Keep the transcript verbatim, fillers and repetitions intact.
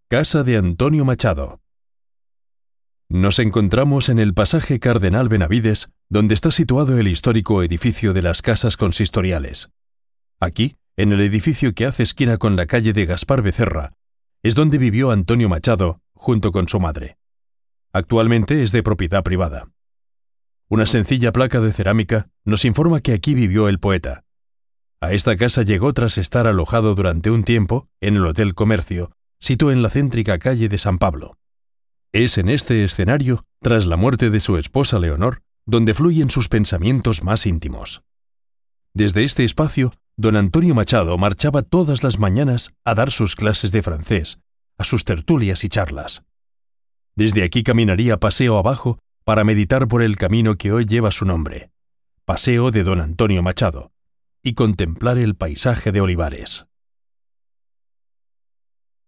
Casa de Antonio Machado. Nos encontramos en el pasaje Cardenal Benavides, donde está situado el histórico edificio de las Casas Consistoriales. Aquí, en el edificio que hace esquina con la calle de Gaspar Becerra, es donde vivió Antonio Machado junto con su madre. Actualmente es de propiedad privada. Una sencilla placa de cerámica nos informa que aquí vivió el poeta. A esta casa llegó tras estar alojado durante un tiempo en el Hotel Comercio, situado en la céntrica calle de San Pablo. Es en este escenario, tras la muerte de su esposa Leonor, donde fluyen sus pensamientos más íntimos. Desde este espacio, don Antonio Machado marchaba todas las mañanas a dar sus clases de francés, a sus tertulias y charlas. Desde aquí caminaría paseo abajo para meditar por el camino que hoy lleva su nombre, Paseo de don Antonio Machado, y contemplar el paisaje de olivares.